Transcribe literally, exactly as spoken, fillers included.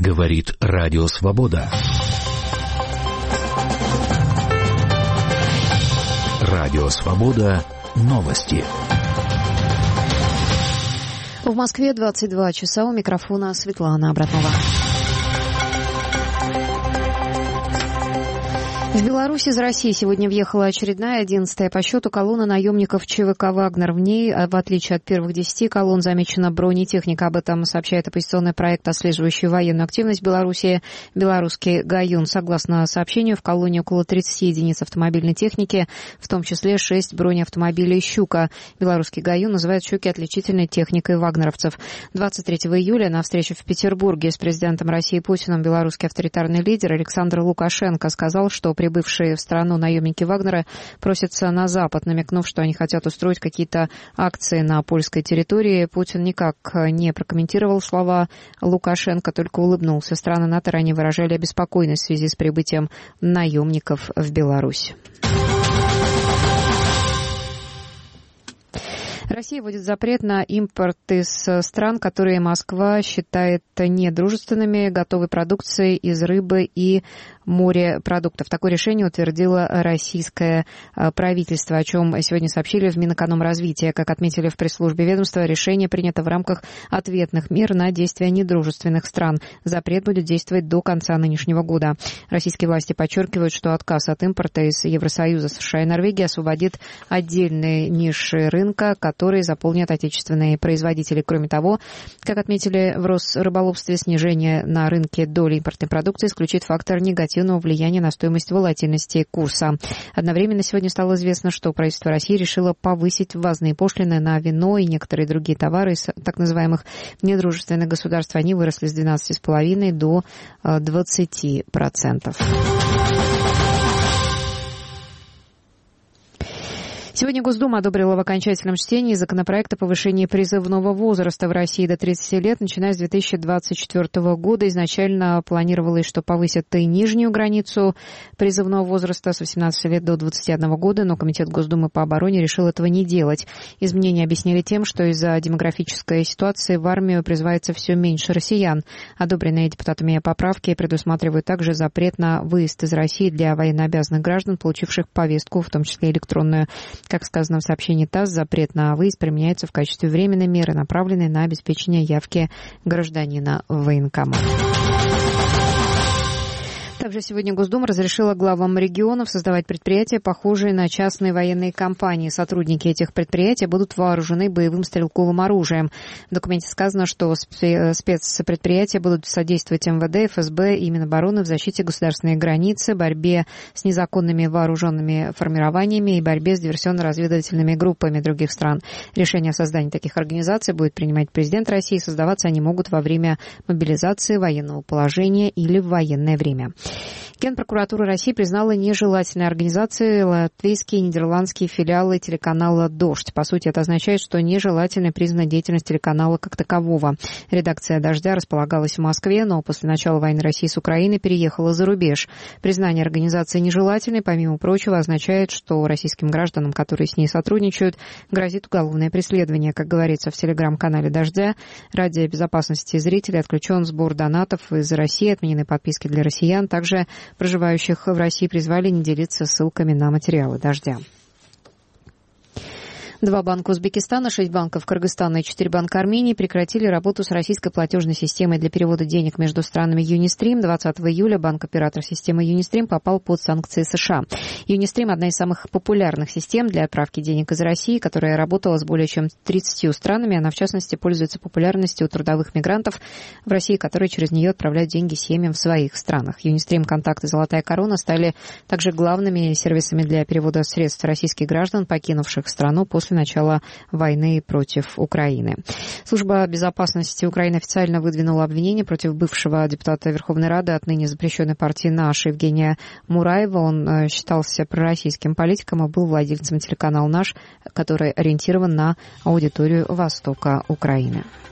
Говорит Радио Свобода. Радио Свобода. Новости. В Москве двадцать два часа. У микрофона Светлана Абратнова. В Беларусь из России сегодня въехала очередная, одиннадцатая по счету, колонна наемников ЧВК «Вагнер». В ней, в отличие от первых десяти колонн, замечена бронетехника. Об этом сообщает оппозиционный проект, отслеживающий военную активность в Беларуси, «Белорусский Гаюн». Согласно сообщению, в колонне около тридцати единиц автомобильной техники, в том числе шесть бронеавтомобилей «Щука». «Белорусский Гаюн» называют «Щуки» отличительной техникой вагнеровцев. двадцать третьего июля на встрече в Петербурге с президентом России Путиным белорусский авторитарный лидер Александр Лукашенко сказал, что прибывшие в страну наемники Вагнера просятся на Запад, намекнув, что они хотят устроить какие-то акции на польской территории. Путин никак не прокомментировал слова Лукашенко, только улыбнулся. Страны НАТО ранее выражали обеспокоенность в связи с прибытием наемников в Беларусь. Россия вводит запрет на импорт из стран, которые Москва считает недружественными, готовой продукцией из рыбы и морепродуктов. Такое решение утвердило российское правительство, о чем сегодня сообщили в Минэкономразвития. Как отметили в пресс-службе ведомства, решение принято в рамках ответных мер на действия недружественных стран. Запрет будет действовать до конца нынешнего года. Российские власти подчеркивают, что отказ от импорта из Евросоюза, США и Норвегии освободит отдельные ниши рынка, которые заполнят отечественные производители. Кроме того, как отметили в Росрыболовстве, снижение на рынке доли импортной продукции исключит фактор негативного влияния на стоимость волатильности курса. Одновременно сегодня стало известно, что правительство России решило повысить ввозные пошлины на вино и некоторые другие товары из так называемых недружественных государств. Они выросли с двенадцати с половиной до двадцати процентов. Сегодня Госдума одобрила в окончательном чтении законопроект о повышении призывного возраста в России до тридцати лет, начиная с две тысячи двадцать четвёртого года. Изначально планировалось, что повысят и нижнюю границу призывного возраста с восемнадцати лет до двадцати одного года, но Комитет Госдумы по обороне решил этого не делать. Изменения объяснили тем, что из-за демографической ситуации в армию призывается все меньше россиян. Одобренные депутатами поправки предусматривают также запрет на выезд из России для военнообязанных граждан, получивших повестку, в том числе электронную. Как сказано в сообщении ТАСС, запрет на выезд применяется в качестве временной меры, направленной на обеспечение явки гражданина в военкомат. Также сегодня Госдума разрешила главам регионов создавать предприятия, похожие на частные военные компании. Сотрудники этих предприятий будут вооружены боевым стрелковым оружием. В документе сказано, что спецпредприятия будут содействовать МВД, ФСБ и Минобороны в защите государственной границы, борьбе с незаконными вооруженными формированиями и борьбе с диверсионно-разведывательными группами других стран. Решение о создании таких организаций будет принимать президент России. Создаваться они могут во время мобилизации, военного положения или в военное время. Генпрокуратура России признала нежелательной организацией латвийские и нидерландские филиалы телеканала «Дождь». По сути, это означает, что нежелательной признана деятельность телеканала как такового. Редакция «Дождя» располагалась в Москве, но после начала войны России с Украиной переехала за рубеж. Признание организации нежелательной, помимо прочего, означает, что российским гражданам, которые с ней сотрудничают, грозит уголовное преследование. Как говорится в телеграм-канале «Дождя», ради безопасности зрителей отключен сбор донатов из России, отменены подписки для россиян. Также проживающих в России призвали не делиться ссылками на материалы «Дождя». Два банка Узбекистана, шесть банков Кыргызстана и четыре банка Армении прекратили работу с российской платежной системой для перевода денег между странами Юнистрим. двадцатого июля банк-оператор системы Юнистрим попал под санкции США. Юнистрим – одна из самых популярных систем для отправки денег из России, которая работала с более чем тридцатью странами. Она, в частности, пользуется популярностью у трудовых мигрантов в России, которые через нее отправляют деньги семьям в своих странах. Юнистрим, Контакт и Золотая Корона стали также главными сервисами для перевода средств российских граждан, покинувших страну после начала войны против Украины. Служба безопасности Украины официально выдвинула обвинение против бывшего депутата Верховной Рады, отныне запрещенной партии «Наш» Евгения Мураева. Он считался пророссийским политиком и был владельцем телеканала «Наш», который ориентирован на аудиторию востока Украины.